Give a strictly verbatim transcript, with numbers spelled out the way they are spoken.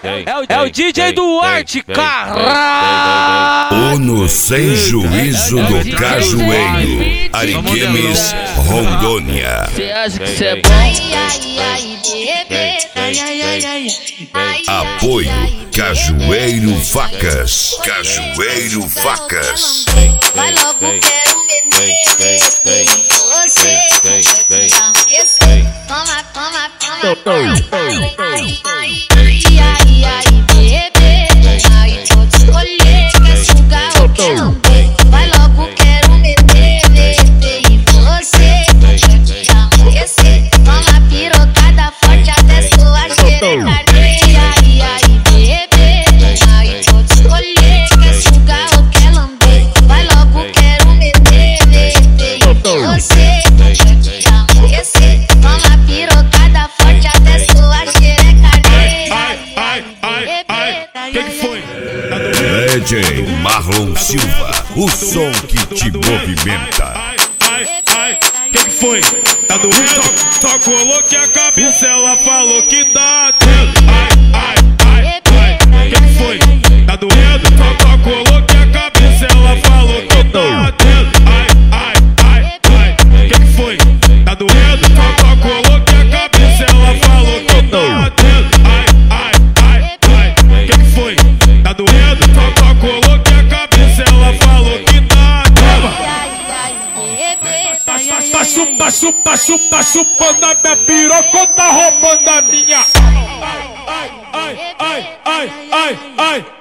É o, é o D J Duarte, caralho! Uno sem juízo do Cajueiro, Ariquemes, Rondônia. Cê acha que cê é bom? Apoio Cajueiro Vacas, Cajueiro Vacas. Vai logo, quero beber você. Toma, toma, toma, toma. Ai, ai, ai, ai, bebê. Aí pode escolher, quer sugar ou quer lamber. Vai logo, quero beber, beber e você. Já esquecer, toma pirocada forte até sua xereca arder. Ai, ai, bebê. Aí pode escolher, quer sugar ou quer lamber. Vai logo, quero beber, beber e você. Já esquecer, toma pirocada forte até sua xereca arder. Ai, ai, ai, ai, que que foi? D J Marlon Silva, o som que te movimenta. Ai, ai, ai, que que foi? Tá doendo? Só, só coloquei a cabeça, ela falou que tá atento. Ai, ai, ai, ai, que que foi? Tá doendo? Só, só coloquei a cabeça, ela falou que tá atento. Ai, ai, ai, ai, que que foi? Tá doendo? Só, só coloquei a cabeça, ela falou que tá atento. Ai, ai, ai, ai, que que foi? Tá doendo? Só, só coloquei a cabeça, ela falou que tá atento. Tá chupa, chupa, chupa, chupando a minha piroca, tá roubando a minha. Ai, ai, ai, ai, ai, ai.